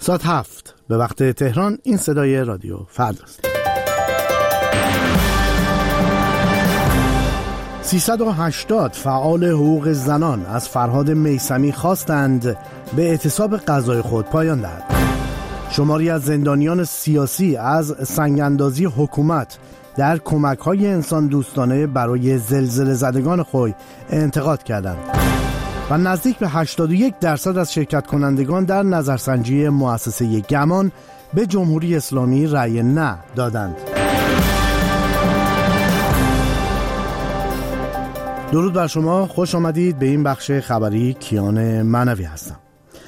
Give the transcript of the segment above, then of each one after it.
ساعت 7 به وقت تهران. این صدای رادیو فرداست. 380 فعال حقوق زنان از فرهاد میثمی خواستند به اعتصاب غذای خود پایان دهد. شماری از زندانیان سیاسی از سنگ‌اندازی حکومت در کمک‌های انسان دوستانه برای زلزله زدگان خوی انتقاد کردند و نزدیک به 81% از شرکت کنندگان در نظرسنجی مؤسسه گمان به جمهوری اسلامی رأی نه دادند. درود بر شما، خوش آمدید به این بخش خبری. کیان معنوی هستم.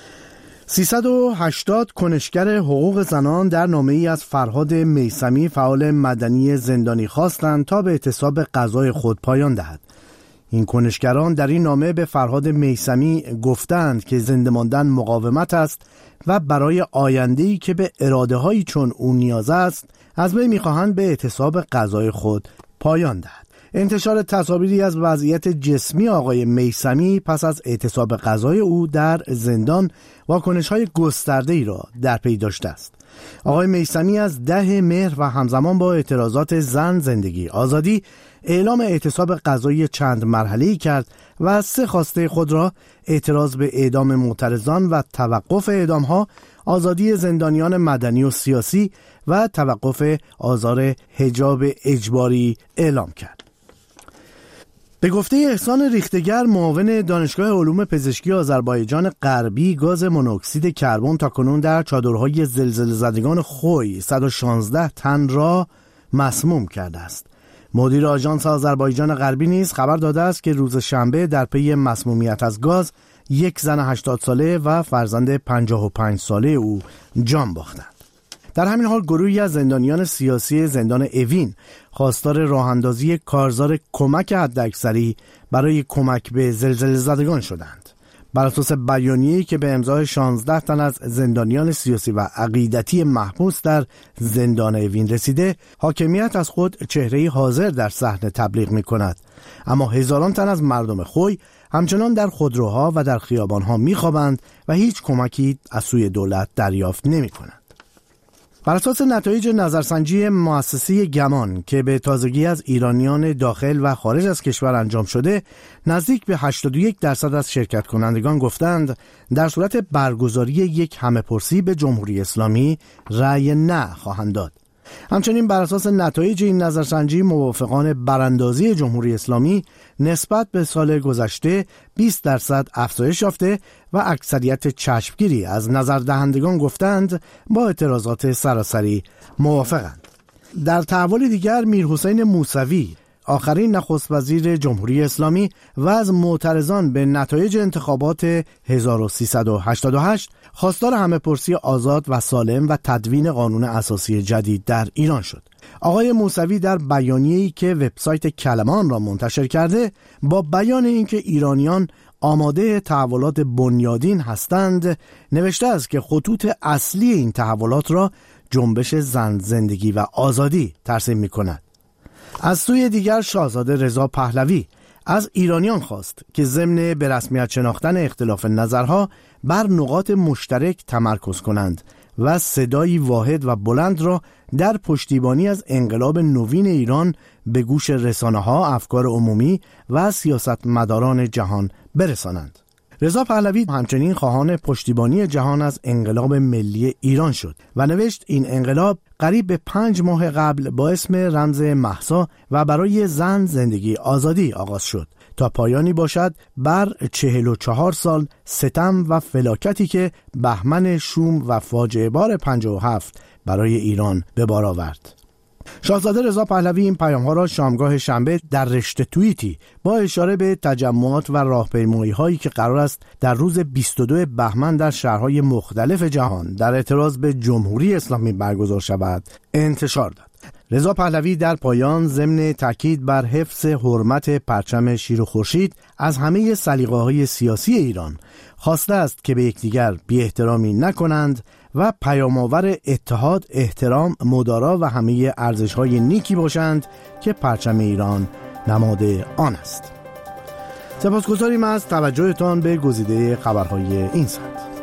380 کنشگر حقوق زنان در نامه‌ای از فرهاد میثمی فعال مدنی زندانی خواستند تا به اعتصاب غذای خود پایان دهد. این کنشگران در این نامه به فرهاد میثمی گفتند که زنده ماندن مقاومت است و برای آینده‌ای که به اراده‌هایی چون او نیاز است از وی می‌خواهند به اعتصاب غذای خود پایان دهد. انتشار تصاویری از وضعیت جسمی آقای میثمی پس از اعتصاب غذای او در زندان واکنش‌های گسترده‌ای را در پی داشته است. آقای میثمی از 10 مهر و همزمان با اعتراضات زن، زندگی، آزادی اعلام اعتصاب غذایی چند مرحله‌ای کرد و 3 خواسته خود را اعتراض به اعدام معترضان و توقف اعدام‌ها، آزادی زندانیان مدنی و سیاسی و توقف آزار حجاب اجباری اعلام کرد. به گفته احسان ریختگر، معاون دانشگاه علوم پزشکی آذربایجان غربی، گاز مونوکسید کربن تاکنون در چادرهای زلزله زدگان خوی 116 تن را مسموم کرده است. مدیر آژانس آذربایجان غربی نیز خبر داده است که روز شنبه در پی مسمومیت از گاز یک زن 80 ساله و فرزند 55 ساله او جان باختند. در همین حال گروهی از زندانیان سیاسی زندان اوین خواستار راه‌اندازی کارزار کمک حداکثری برای کمک به زلزله زدگان شدند. بر اساس بیانیه‌ای که به امضای 16 تن از زندانیان سیاسی و عقیدتی محبوس در زندان اوین رسیده، حاکمیت از خود چهره‌ای حاضر در صحنه تبلیغ می‌کند، اما هزاران تن از مردم خوی همچنان در خودروها و در خیابان‌ها می‌خوابند و هیچ کمکی از سوی دولت دریافت نمی‌کنند. بر اساس نتایج نظرسنجی مؤسسه گمان که به تازگی از ایرانیان داخل و خارج از کشور انجام شده، نزدیک به 81% از شرکت کنندگان گفتند در صورت برگزاری یک همه‌پرسی به جمهوری اسلامی رأی نه خواهند داد. همچنین بر اساس نتایج این نظرسنجی موافقان براندازی جمهوری اسلامی نسبت به سال گذشته 20% افزایش یافته و اکثریت چشمگیری از نظردهندگان گفتند با اعتراضات سراسری موافقند. در تحول دیگر، میرحسین موسوی، آخرین نخست وزیر جمهوری اسلامی و از معترضان به نتایج انتخابات 1388 خواستار همه‌پرسی آزاد و سالم و تدوین قانون اساسی جدید در ایران شد. آقای موسوی در بیانیه‌ای که وبسایت کلمان را منتشر کرده با بیان اینکه ایرانیان آماده تحولات بنیادین هستند نوشته است که خطوط اصلی این تحولات را جنبش زن، زندگی و آزادی ترسیم می‌کند. از سوی دیگر، شاهزاده رضا پهلوی از ایرانیان خواست که ضمن به رسمیت شناختن اختلاف نظرها بر نقاط مشترک تمرکز کنند و صدایی واحد و بلند را در پشتیبانی از انقلاب نوین ایران به گوش رسانه‌ها، افکار عمومی و سیاستمداران جهان برسانند. رضا پهلوی همچنین خواهان پشتیبانی جهان از انقلاب ملی ایران شد و نوشت این انقلاب قریب به 5 ماه قبل با اسم رمز مهسا و برای زن، زندگی، آزادی آغاز شد تا پایانی باشد بر 44 سال ستم و فلاکتی که بهمن شوم و فاجعه بار 57 برای ایران به بار آورد. شاهزاده رضا پهلوی این پیام‌ها را شامگاه شنبه در رشته توییتی با اشاره به تجمعات و راهپیمایی‌هایی که قرار است در روز 22 بهمن در شهرهای مختلف جهان در اعتراض به جمهوری اسلامی برگزار شود انتشار داد. رضا پهلوی در پایان ضمن تاکید بر حفظ حرمت پرچم شیر و خورشید از همه سلیقه‌های سیاسی ایران خواسته است که به یکدیگر بی‌احترامی نکنند و پیام‌آور اتحاد، احترام، مدارا و همه ارزش‌های نیکی باشند که پرچم ایران نماد آن است. سپاسگزاریم از توجهتان به گزیده خبرهای این ساعت.